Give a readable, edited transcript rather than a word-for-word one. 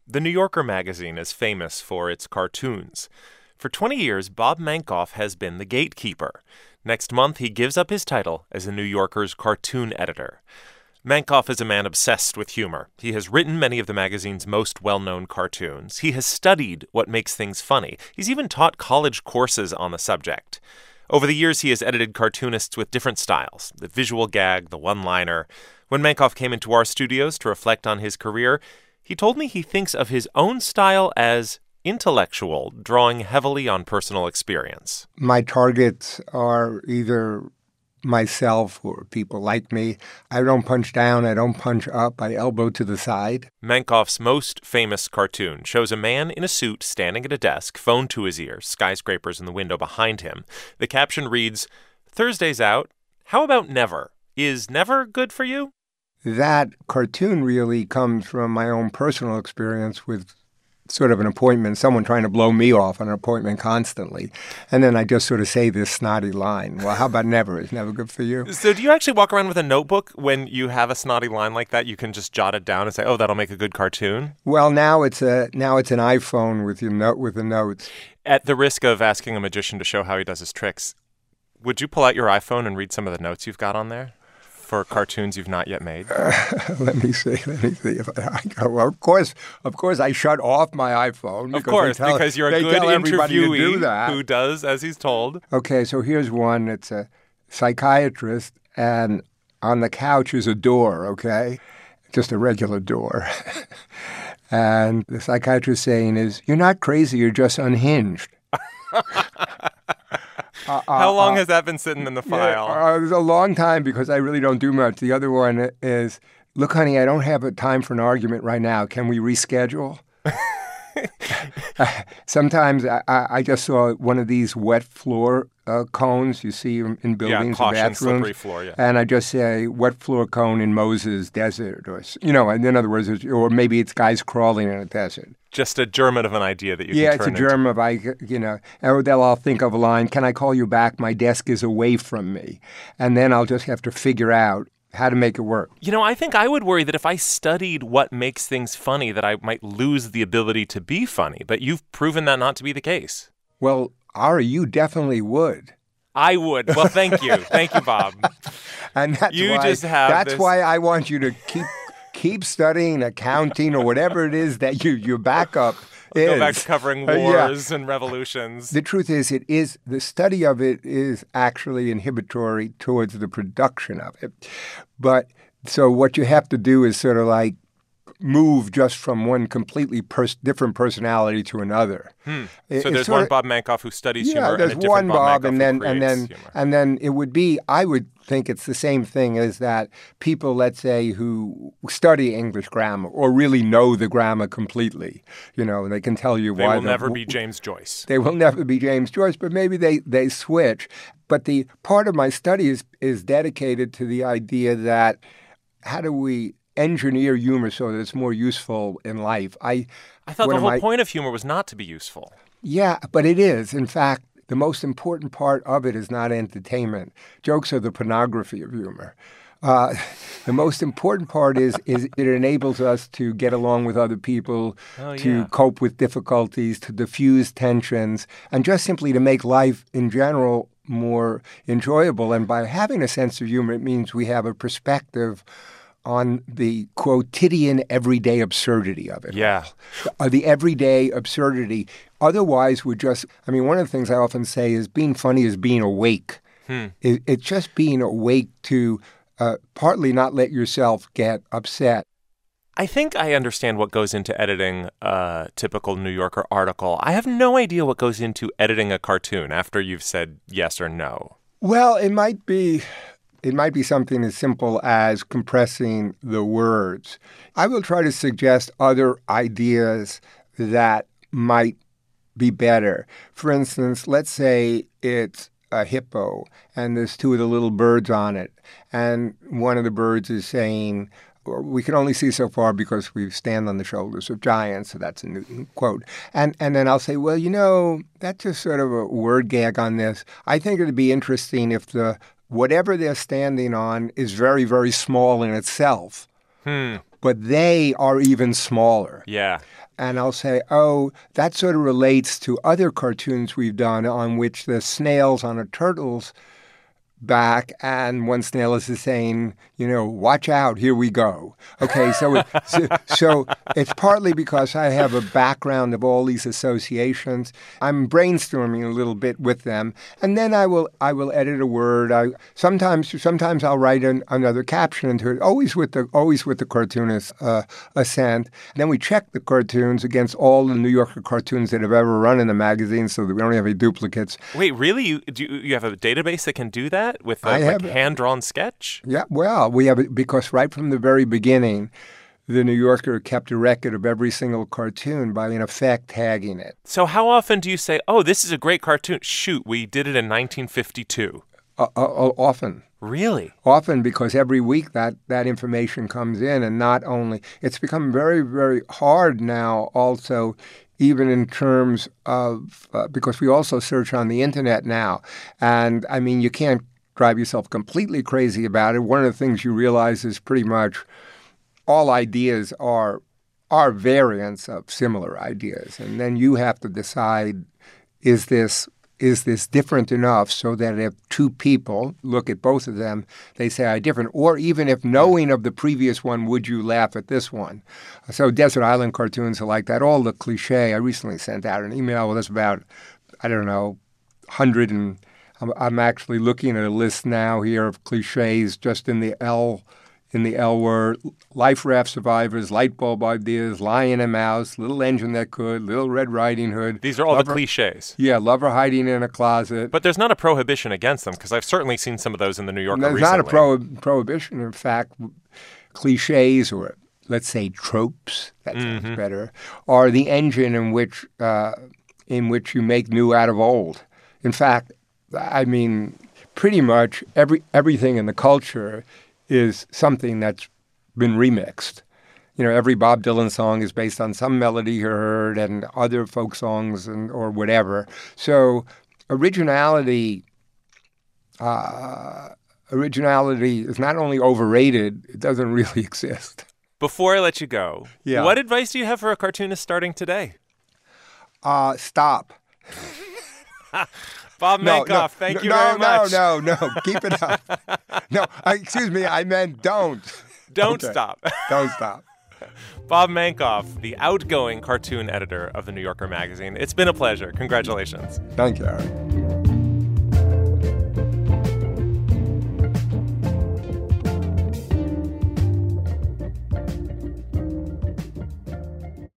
The New Yorker magazine is famous for its cartoons. For 20 years, Bob Mankoff has been the gatekeeper. Next month, he gives up his title as the New Yorker's cartoon editor. Mankoff is a man obsessed with humor. He has written many of the magazine's most well-known cartoons. He has studied what makes things funny. He's even taught college courses on the subject. Over the years, he has edited cartoonists with different styles, the visual gag, the one-liner. When Mankoff came into our studios to reflect on his career, he told me he thinks of his own style as intellectual, drawing heavily on personal experience. My targets are either myself or people like me. I don't punch down, I don't punch up, I elbow to the side. Mankoff's most famous cartoon shows a man in a suit standing at a desk, phone to his ear, skyscrapers in the window behind him. The caption reads, "Thursday's out. How about never? Is never good for you?" That cartoon really comes from my own personal experience with sort of an appointment, someone trying to blow me off on an appointment constantly. And then I just sort of say this snotty line, well, how about never? Is never good for you? So do you actually walk around with a notebook when you have a snotty line like that? You can just jot it down and say, oh, that'll make a good cartoon? Well, now it's an iPhone with the notes. At the risk of asking a magician to show how he does his tricks, would you pull out your iPhone and read some of the notes you've got on there for cartoons you've not yet made? Let me see. Well, of course, I shut off my iPhone. Of course, because you're a good interviewee who does as he's told. Okay, so here's one. It's a psychiatrist, and on the couch is a door, okay? Just a regular door. And the psychiatrist saying is, you're not crazy, you're just unhinged. How long has that been sitting in the file? It was a long time because I really don't do much. The other one is, look, honey, I don't have a time for an argument right now. Can we reschedule? Sometimes I just saw one of these wet floor cones you see in buildings and bathrooms. Slippery floor, yeah. And I just say wet floor cone in Moses Desert, or in other words, or maybe it's guys crawling in a desert. Just a germ of an idea that you can turn into. Yeah, it's a germ of, or they'll all think of a line, can I call you back? My desk is away from me. And then I'll just have to figure out how to make it work. I think I would worry that if I studied what makes things funny, that I might lose the ability to be funny. But you've proven that not to be the case. Well, Ari, you definitely would. I would. Well, thank you. Thank you, Bob. And that's why I want you to keep studying accounting or whatever it is that your backup is. Go back to covering wars and revolutions. The truth is, the study of it is actually inhibitory towards the production of it. But so what you have to do is sort of like move just from one completely different personality to another. So there's one Bob Mankoff who studies humor, there's and a different one Bob, and then it would be. I would think it's the same thing as that people, let's say, who study English grammar or really know the grammar completely. They can tell you why they will never be James Joyce. They will never be James Joyce, but maybe they switch. But the part of my study is dedicated to the idea that how do we engineer humor so that it's more useful in life. I thought the whole point of humor was not to be useful. Yeah, but it is. In fact, the most important part of it is not entertainment. Jokes are the pornography of humor. The most important part is it enables us to get along with other people, to cope with difficulties, to diffuse tensions, and just simply to make life in general more enjoyable. And by having a sense of humor, it means we have a perspective on the quotidian everyday absurdity of it. Yeah. The everyday absurdity. Otherwise, one of the things I often say is being funny is being awake. It's just being awake to partly not let yourself get upset. I think I understand what goes into editing a typical New Yorker article. I have no idea what goes into editing a cartoon after you've said yes or no. Well, it might be something as simple as compressing the words. I will try to suggest other ideas that might be better. For instance, let's say it's a hippo and there's two of the little birds on it. And one of the birds is saying, we can only see so far because we stand on the shoulders of giants. So that's a Newton quote. And then I'll say, well, that's just sort of a word gag on this. I think it would be interesting if whatever they're standing on is very, very small in itself. But they are even smaller. Yeah. and I'll say, oh, that sort of relates to other cartoons we've done on which the snail's on a turtle's back, and one snail is saying, watch out, here we go. Okay, so it's partly because I have a background of all these associations. I'm brainstorming a little bit with them, and then I will edit a word. Sometimes I'll write another caption into it, always with the cartoonist's assent. And then we check the cartoons against all the New Yorker cartoons that have ever run in the magazine, so that we don't have any duplicates. Wait, really? You have a database that can do that with a hand-drawn sketch? Yeah, well, we have it because right from the very beginning, the New Yorker kept a record of every single cartoon by, in effect, tagging it. So how often do you say, oh, this is a great cartoon? Shoot, we did it in 1952. Often. Really? Often, because every week that information comes in, and not only, it's become very, very hard now also, even in terms of, because we also search on the internet now. And I mean, you can't drive yourself completely crazy about it. One of the things you realize is pretty much all ideas are variants of similar ideas. And then you have to decide, is this different enough so that if two people look at both of them, they say, are different? Or even if knowing of the previous one, would you laugh at this one? So Desert Island cartoons are like that. All the cliche. I recently sent out an email with us about, 100 and I'm actually looking at a list now here of cliches just in the L word: life raft survivors, light bulb ideas, lion and mouse, little engine that could, Little Red Riding Hood. These are all the cliches. Yeah, lover hiding in a closet. But there's not a prohibition against them, because I've certainly seen some of those in the New Yorker recently. There's not a prohibition. In fact, cliches, or let's say tropes, that sounds better, are the engine in which you make new out of old. In fact, I mean, pretty much everything in the culture is something that's been remixed. Every Bob Dylan song is based on some melody you heard, and other folk songs or whatever. So originality is not only overrated, it doesn't really exist. Before I let you go, what advice do you have for a cartoonist starting today? Stop. Bob Mankoff, thank you very much. No, keep it up. No, excuse me, I meant don't. Don't stop. Don't stop. Bob Mankoff, the outgoing cartoon editor of the New Yorker magazine. It's been a pleasure. Congratulations. Thank you, Eric.